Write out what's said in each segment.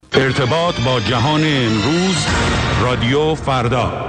ارتباط با جهان امروز، رادیو فردا.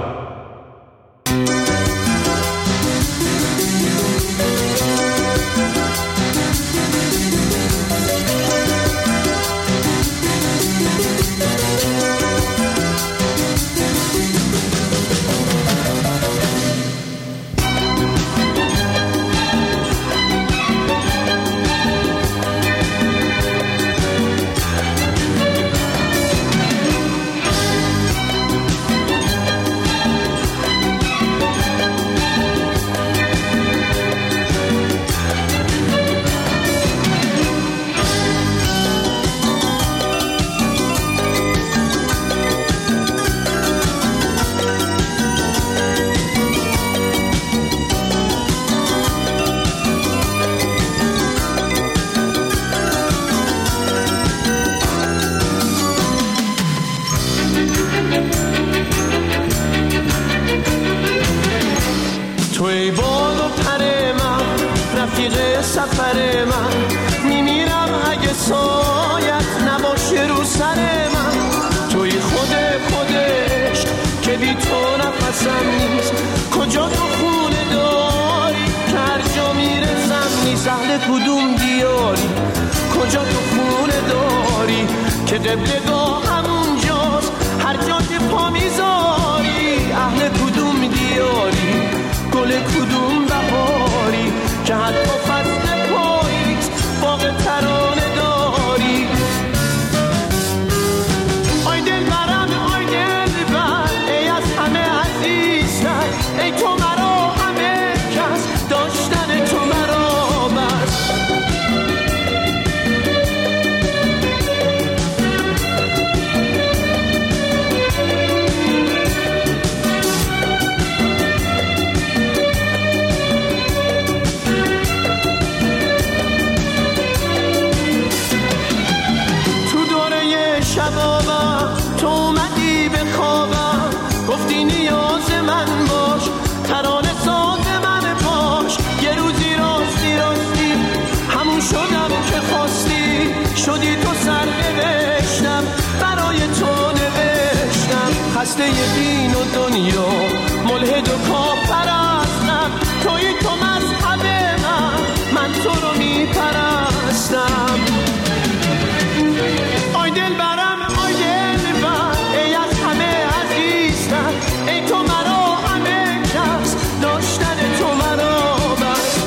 سفر من میمیرم اگه سایت نباشه رو سر من. توی خودش که بی تو نفسم نیست. کجا تو خونه داری که هر جا میرسم نیست. اهل کدوم دیاری؟ کجا تو خونه داری که قبلگاه همونجاست هر جا که پا میذاری؟ اهل کدوم دیاری؟ گل کدوم بهاری که حتی فصل پاییز باغ ترانه داری؟ آی دل برم آی دل بر ای از همه عزیزتر، ای تو مرا همه کس داشتن تو مرا بس. تو اومدی به خوابم، گفتی نیاز من باش، ترانه ساز من باش. یه روزی راستی همون شدم که خواستی، شدی تو سر نوشتم برای تو نوشتم. خسته دین و دنیا ملحد و کافرستم، توی تو مذهب من تو رو میپرستم. آی دل برم آی دل بر ای از همه عزیزتر، ای تو مرا همه کس داشتن تو مرا بس.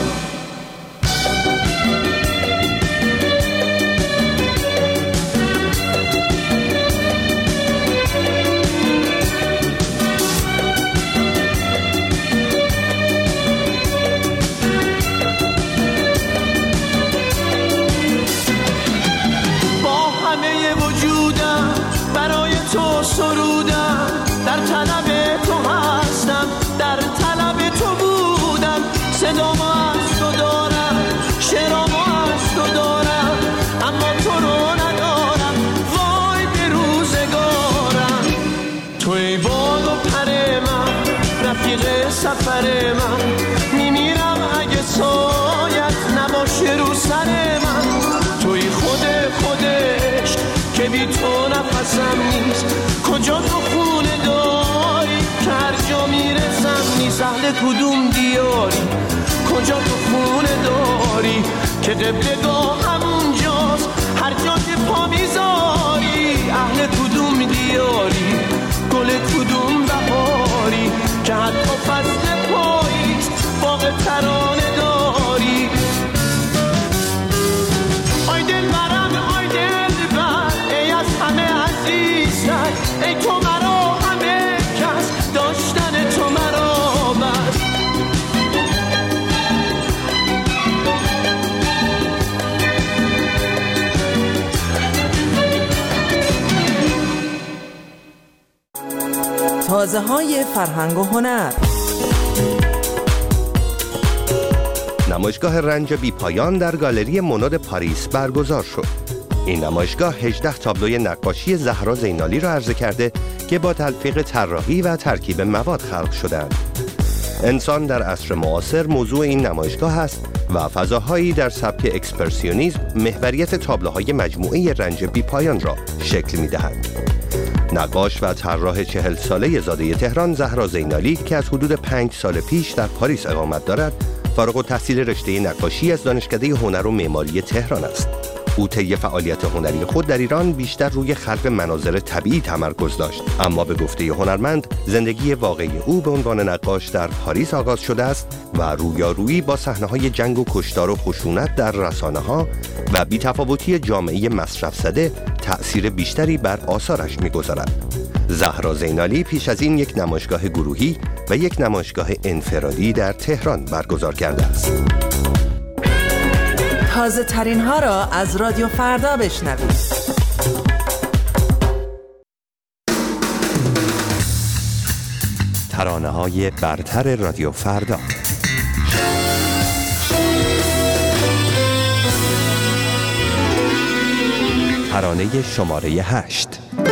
تو سرودم، در طلب تو هستم، در طلب تو بودم. صدامو از تو دارم، شعرامو از تو دارم، اما تو رو ندارم. وای به روزگارم. توی باد و پر من، رفیق سفر من، میمیرم اگه سایت نباشه رو سر من. توی خودش که بی تو نفسم نیست. کجا تو خونه داری که هر جا میرسم نیست. اهل کدوم دیاری؟ کجا تو خونه داری که قبلگاه همونجاست هر جا که پا میذاری؟ اهل کدوم دیاری؟ گل کدوم بهاری که حتی فصل پاییز باغ ترانه داری؟ آی دل برم آی دل بر ای از همه عزیزتر، ای تو مرا همه کس داشتن تو مرا بس. تازه های فرهنگ و هنر. نمایشگاه رنج بی پایان در گالری موناد پاریس برگزار شد. این نمایشگاه 18 تابلوی نقاشی زهرا زینالی را عرضه کرده که با تلفیق طراحی و ترکیب مواد خلق شدند. انسان در عصر معاصر موضوع این نمایشگاه است و فضاهایی در سبک اکسپرسیونیسم محوریت تابلوهای مجموعه رنج بی پایان را شکل می‌دهند. نقاش و طراح 40 ساله زاده تهران زهرا زینالی که از حدود 5 سال پیش در پاریس اقامت دارد، فارغ التحصیل رشته نقاشی از دانشکده هنر و معماری تهران است. او طی فعالیت هنری خود در ایران بیشتر روی خلق مناظر طبیعی تمرکز داشت، اما به گفته هنرمند زندگی واقعی او به عنوان نقاش در پاریس آغاز شده است و رویارویی با صحنه‌های جنگ و کشتار و خشونت در رسانه‌ها و بی‌تفاوتی جامعه مصرف زده تأثیر بیشتری بر آثارش می‌گذارد. زهرا زینالی پیش از این یک نمایشگاه گروهی و یک نمایشگاه انفرادی در تهران برگزار کرده است. تازه ترین ها را از رادیو فردا بشنوید. ترانه‌های برتر رادیو فردا. ترانه شماره 8.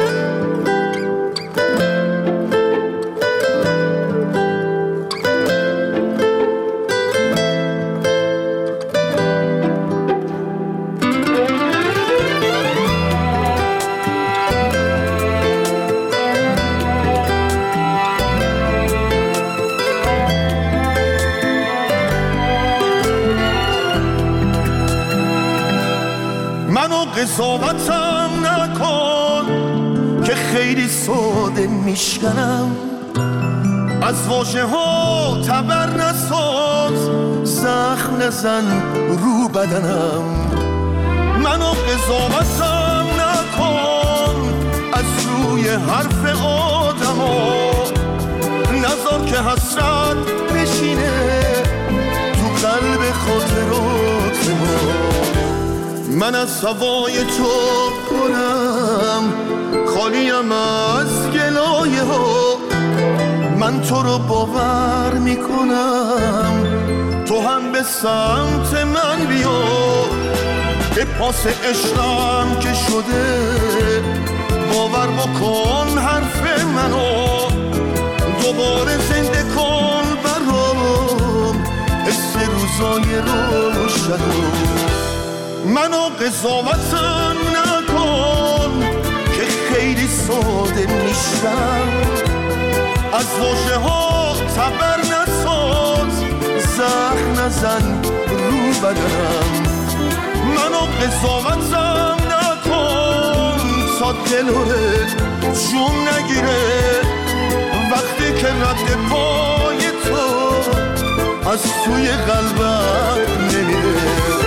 قضاوتم نکن که خیلی ساده میشکنم، از واژه ها تبر نساز، زخم نزن رو بدنم. منو قضاوتم نکن از روی حرف آدم ها، نذار که حسرت بشینه تو قلب خاطرات ما. من از هوای تو کنم خالیم از گلایه ها، من تو رو باور میکنم تو هم به سمت من بیا. به پاس عشقم که شده باور بکن حرف منو، دوباره زنده کن برام حس روزای روشنو. منو قضاوتم نکن که خیلی ساده میشم، از واژه ها تبر نساز، زخم نزن رو بدنم. منو قضاوتم نکن تا دلوره جون نگیره وقتی که رد پای تو از توی قلبم نمیره.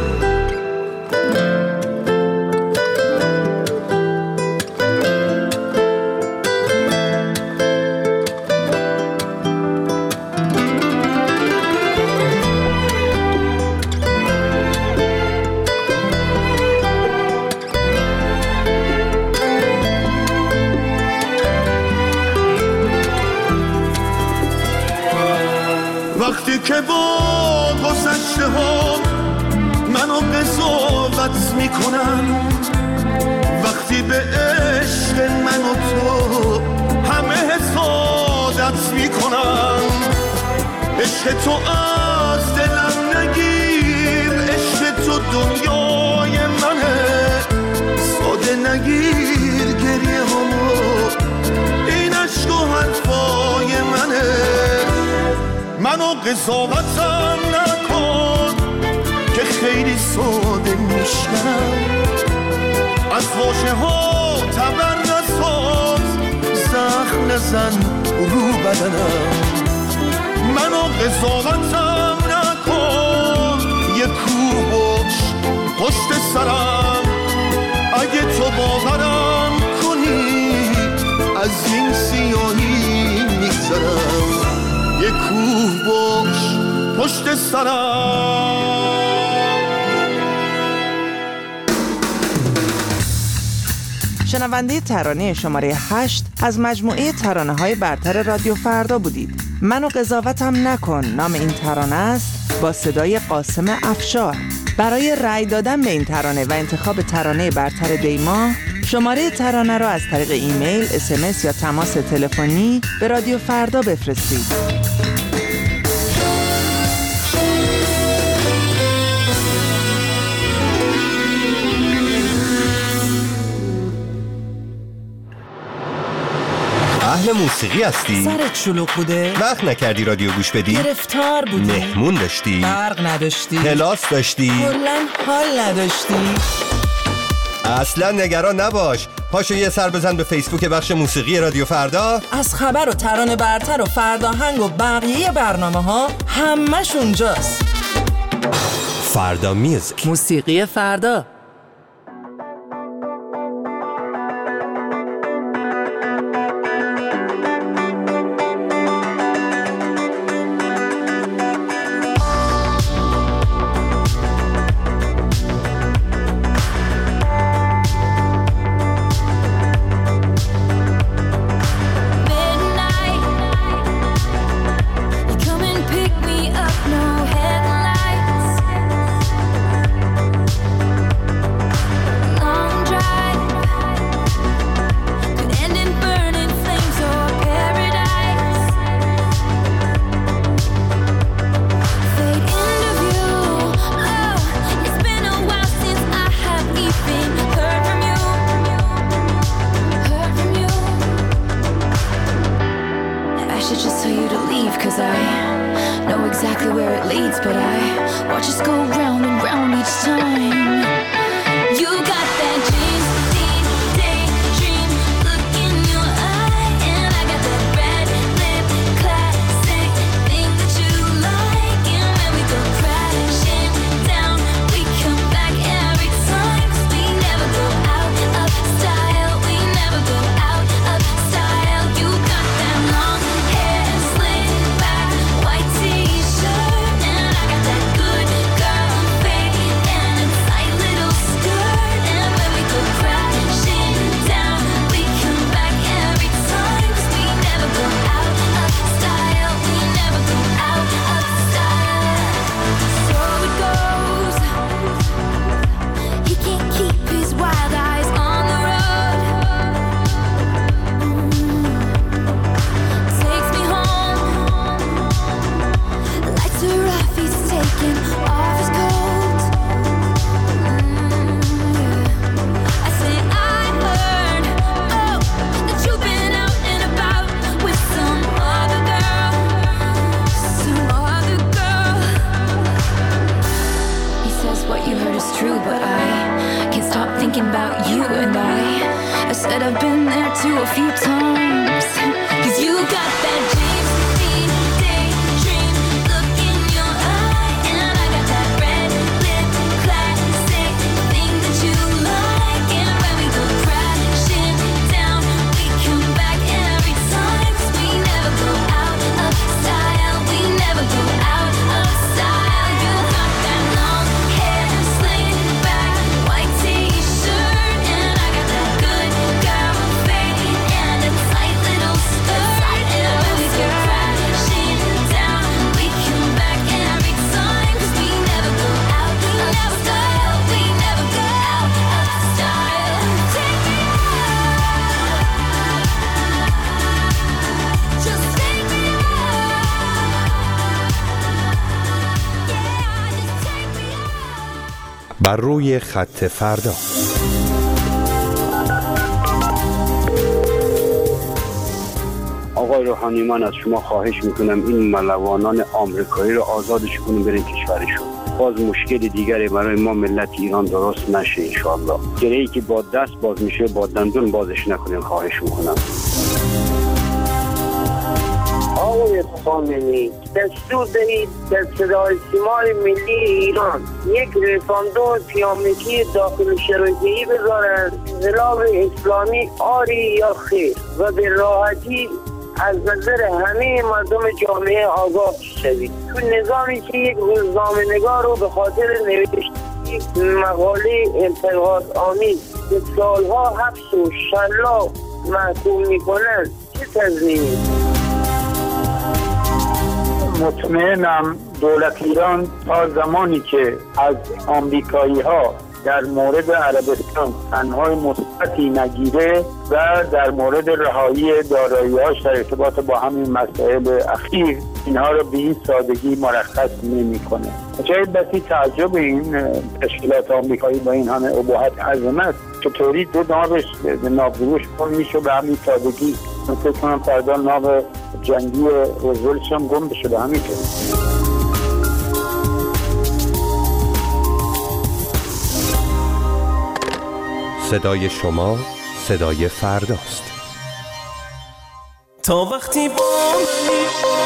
وقتی که با گذشته ها منو قضاوت میکنن، وقتی به عشق من و تو همه حسادت میکنن، عشق تو از دلم نگیر، عشق تو دنیای منه، ساده نگیر گریه همو، این عشق و حرفای منه. منو قضاوتم نکن که خیلی ساده میشنم، از واژه ها تبر نساز، زخم نزن رو بدنم. منو قضاوتم نکن یه کوه باش پشت سرم، اگه تو باورم کنی از این سیاهی میگذرم. یه کوه باش پشت سرم. شنونده ترانه شماره 8 از مجموعه ترانه‌های برتر رادیو فردا بودید. منو قضاوتم نکن نام این ترانه است، با صدای قاسم افشار. برای رأی دادن به این ترانه و انتخاب ترانه برتر دیما، شماره ترانه را از طریق ایمیل، SMS یا تماس تلفنی به رادیو فردا بفرستید. اهل موسیقی هستی؟ سرت شلوغ بوده؟ وقت نکردی رادیو گوش بدی؟ گرفتار بودی؟ مهمون داشتی؟ برق نداشتی؟ کلاس داشتی؟ کلاً حال نداشتی؟ اصلا نگران نباش. پاشو یه سر بزن به فیسبوک بخش موسیقی رادیو فردا. از خبر و ترانه برتر و فرداهنگ و بقیه برنامه‌ها همش اونجاست. فردا میوزیک، موسیقی فردا. بر روی خط فردا. آقای روحانی، من از شما خواهش میکنم این ملوانان آمریکایی رو آزادش کنیم برین کشورشون. باز مشکل دیگری برای ما ملت ایران درست نشه انشاءالله. گرهی که با دست باز میشه با دندون بازش نکنیم، خواهش میکنم. آقای خامنه‌ای، دستور دهید در صدای سیمای ملی ایران یک رفراندوم پیامکی داخل شرایطی بذارند انقلاب اسلامی آری یا خیر و به راحتی از نظر همه مردم جامعه آگاه شوید. تو نظامی که یک روزنامه‌نگار رو به خاطر نوشتن یک مقاله انتقاد آمیز به سالها حبس و شلاق محکوم میکنند، چه تضمینی؟ مطمئنم دولت ایران تا زمانی که از آمریکایی ها در مورد عربستان تنهای مثبتی نگیره و در مورد رهایی دارایی‌هاش در ارتباط با همین مسائل اخیر اینها رو به این سادگی مرخص نمی‌کنه. جای بسی تعجب این تشکیلات آمریکایی با این همه ابهت عظمت چطوری دو نابش نابروش پر میشه به همین سادگی من فکر کنم فردا نام جنگی روزولتش هم گم بشه به همین طور. صدای شما صدای فرداست. تا وقتی با منی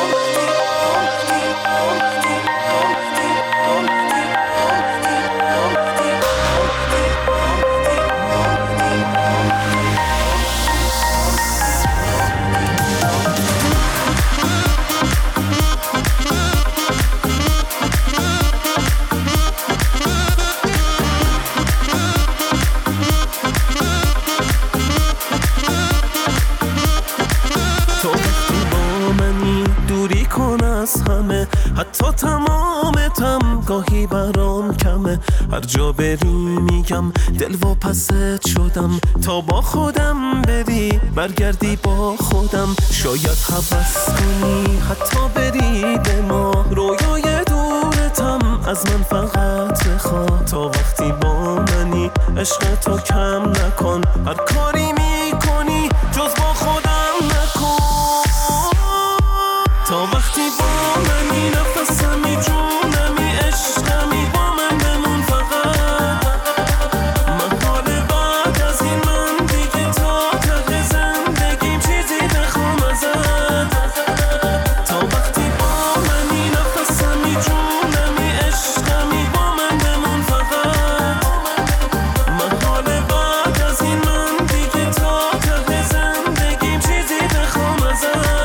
حتی تمامتم گاهی برام کمه، هر جا بری میگم دل و پست شدم، تا با خودم بری برگردی با خودم، شاید هوس کنی حتی بری به ما، رویای دورتم از من فقط بخوا، تا وقتی با منی عشق تو کم نکن، هر کاری میکنی جز با خودم نکن، تا وقتی با منی نفسمی جونمی عشقمی با من بمون فقط، من حال بعد از این من دیگه تا ته زندگیم چیزی بخوام ازت، تا وقتی با منی نفسمی جونمی عشقمی با من بمون فقط، من حال بعد از این من دیگه تا ته زندگیم چیزی بخوام ازت.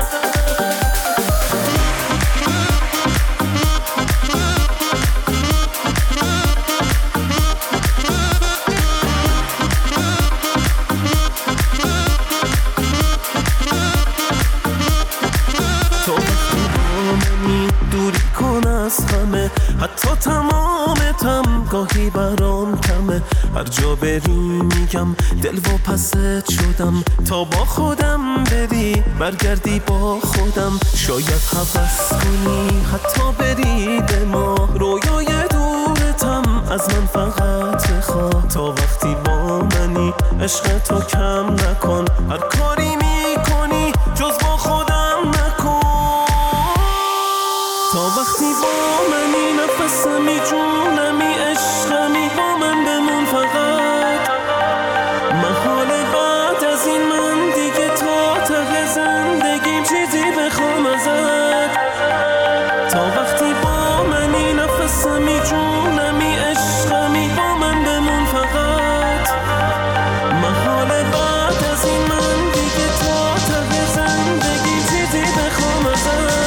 حتی تمامتم گاهی برام کمه، هر جا بری میگم دل و پست شدم، تا با خودم بری برگردی با خودم، شاید هوس کنی حتی بری به ما، رویای دورتم از من فقط بخوا، تا وقتی با منی عشق تو کم نکن، هر کاری میکنی جز با خودم نکن، تا وقتی با منی نفسمی جونمی عشقمی با من بمون فقط، من حال بعد از این من دیگه تا ته زندگیم چیزی بخوام ازت، تا وقتی با منی نفسمی جونمی عشقمی با من بمون فقط، من حال بعد از این من دیگه تا ته زندگیم چیزی بخوام ازت.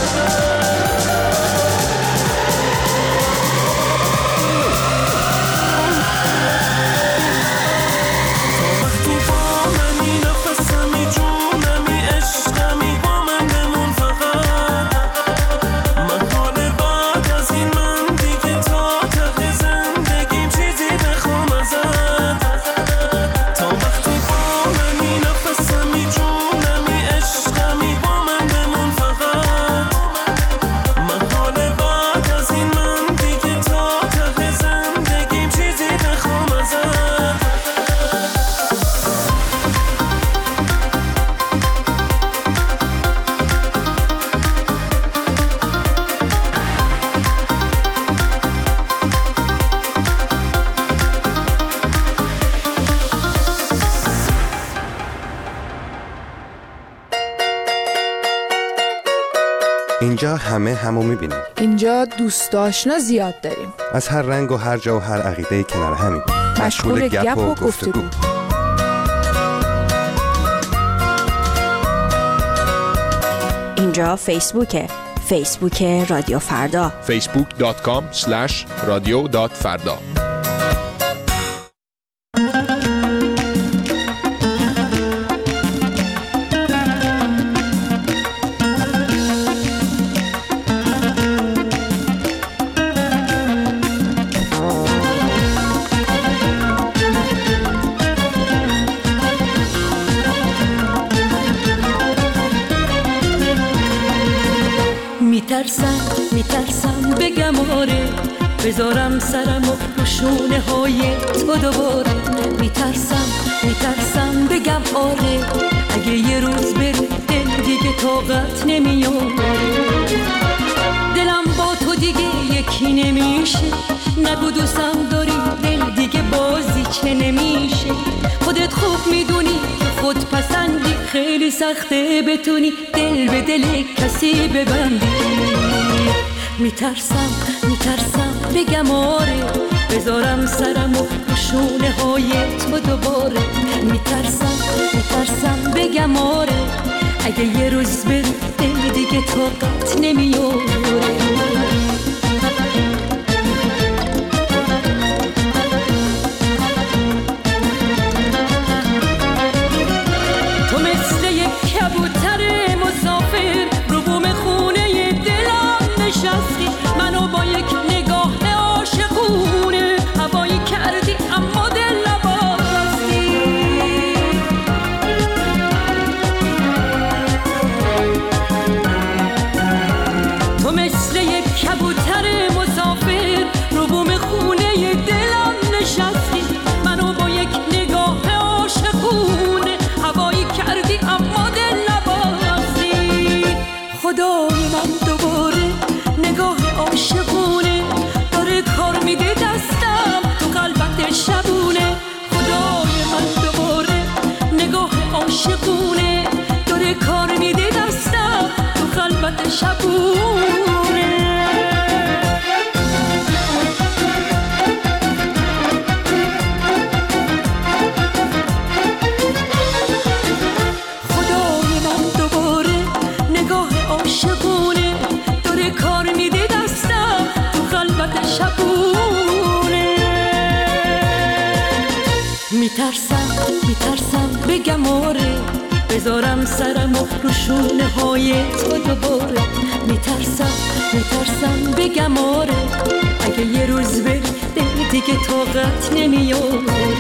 اینجا همه همو میبینیم. اینجا دوست آشنا زیاد داریم. از هر رنگ و هر جا و هر عقیده کنار همیم. مشغول گپ و گفتگو. اینجا فیسبوکه. فیسبوک رادیو فردا. facebook.com/radio.farda. میترسم بگم آره، بذارم سرمو رو شونه های تو دوباره. میترسم بگم آره، اگه یه طاقت نمیاره. دلم با تو دیگه یکی نمیشه، نگو دوستم داری دل دیگه بازی چه نمیشه. خودت خوب میدونی که خود پسندی، خیلی سخته بتونی دل به دل کسی ببندی. میترسم بگم آره، بذارم سرم و شونه های تو دوباره. میترسم بگم آره، اگه یه روز بری دل دیگه طاقت نمیاره. تو مثل یک کبوتر مسافر رو بوم خونه دلم نشستی، منو با یک نگاه عاشقونه هوایی کردی اما دل نباستی. تو مثل یک کبوتر مسافر رو بوم خونه دلم نشستی، منو با یک نگاه عاشقونه هوایی کردی اما دل نباستی. خدای من دوباره نگاه عاشقونه داره کار میده دستم تو قلبت شبونه. خدای من دوباره نگاه عاشقونه داره کار میده دستم تو قلبت شبونه. خدای من دوباره نگاه عاشقونه داره کار میده دستم تو قلبت شبونه. میترسم بگم آره، بذارم سرم و رو شونه های تو دوباره. میترسم بگم آره، اگه یه روز بری دل دیگه طاقت نمیاره.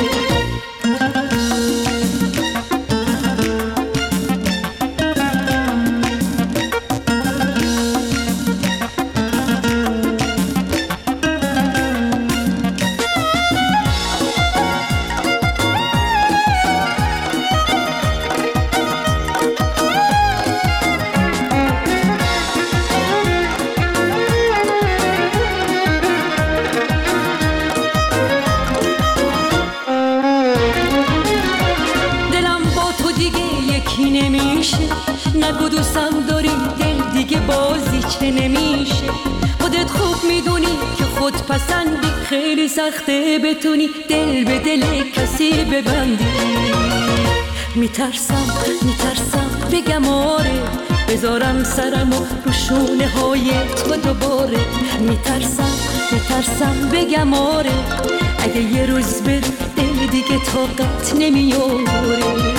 نگو دوستم داری دل دیگه بازی چه نمیشه. خودت خوب میدونی که خود پسندی، خیلی سخته بتونی دل به دل کسی ببندی. میترسم بگم آره، بذارم سرم و رو شونه های تو دوباره. میترسم بگم آره، اگه یه روز بری دل دیگه طاقت نمیاره.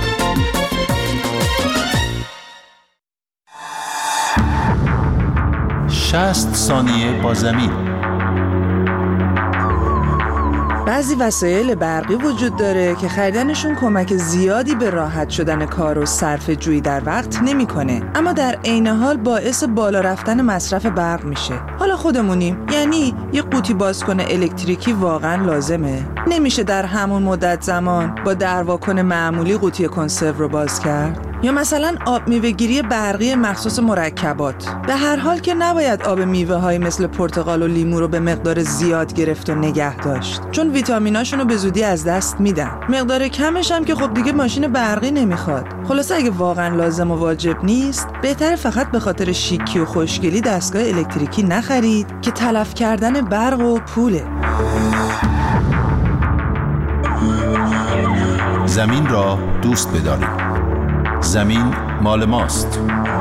60 ثانیه با زمین. بعضی وسایل برقی وجود داره که خریدنشون کمک زیادی به راحت شدن کار و صرفه جویی در وقت نمیکنه، اما در عین حال باعث بالا رفتن مصرف برق میشه. حالا خودمونیم، یعنی یه قوطی بازکن الکتریکی واقعا لازمه؟ نمیشه در همون مدت زمان با درواکن معمولی قوطی کنسرو رو باز کرد؟ یا مثلا آب میوه‌گیری برقی مخصوص مرکبات. به هر حال که نباید آب میوه‌های مثل پرتقال و لیمو رو به مقدار زیاد گرفت و نگه داشت، چون ویتامیناشون رو به زودی از دست میدن. مقدار کمش هم که خب دیگه ماشین برقی نمیخواد. خلاصه اگه واقعا لازم و واجب نیست، بهتره فقط به خاطر شیکی و خوشگلی دستگاه الکتریکی نخرید که تلف کردن برق و پوله. زمین را دوست بدارید. زمین مال ماست.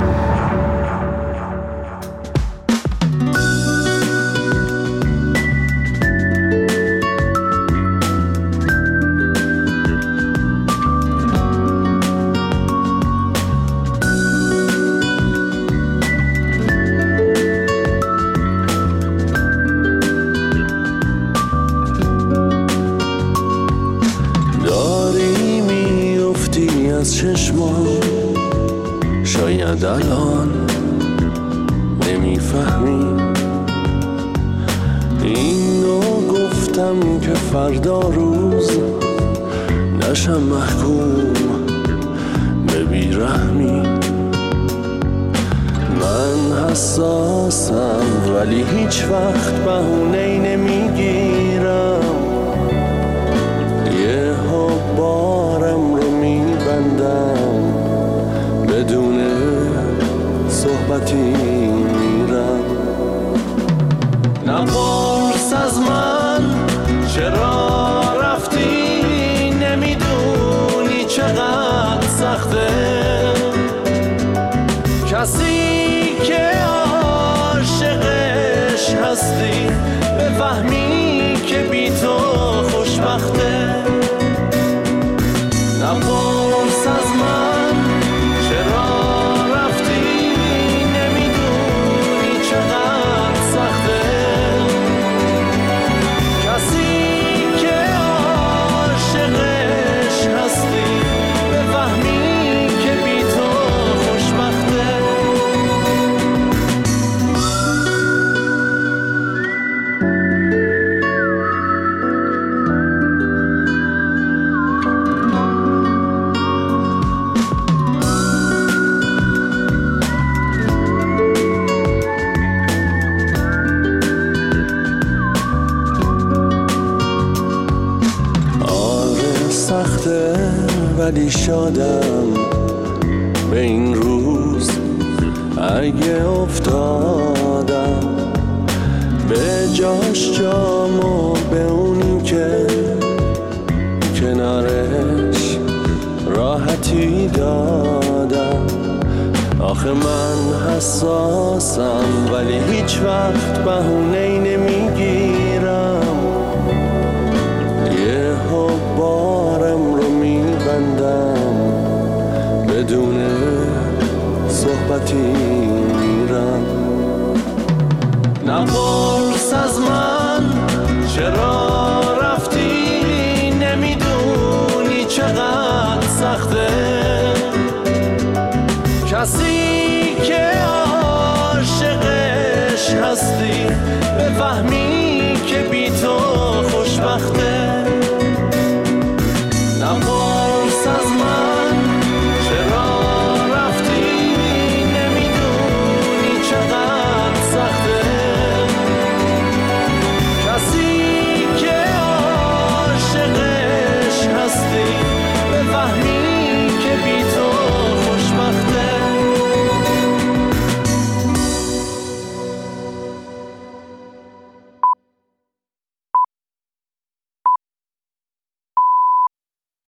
داری میفتی از چشمان، شاید الان نمیفهمی. اینو گفتم که فردا روز نشم محکوم به بیرحمی. حساسم ولی هیچ وقت بهونه‌ای نمیگیرم، یه بارم رو میبندم بدون صحبتی میرم. نپرس از من چرا رفتی، نمیدونی چقدر سخته کسی که عاشقش هستی بفهمی که بی تو خوشبخته. نپرس از من چرا رفتی، نمیدونی چقدر سخته کسی که عاشقش هستی بفهمی که بی تو خوشبخته. ولی شادم به این روز اگه افتادم، به جاش جامو به اونی که کنارش راحتی دادم. آخه من حساسم ولی هیچ وقت بهونه‌ای نمیگیرم، یه بارم رو میبندم بدون صحبتی میرم. نپرس از من چرا رفتی، نمیدونی چقدر سخته کسی که عاشقش هستی بفهمی که بی تو خوشبخته.